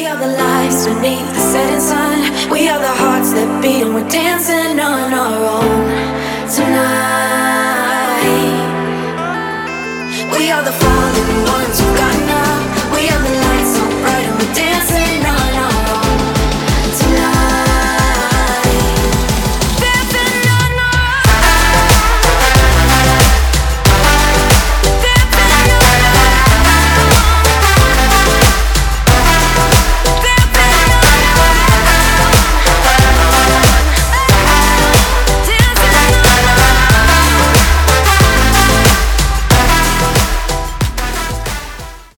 We are the lights beneath the setting sun. We are the hearts that beat and we're dancing on our own tonight. We are the fallen ones who've got no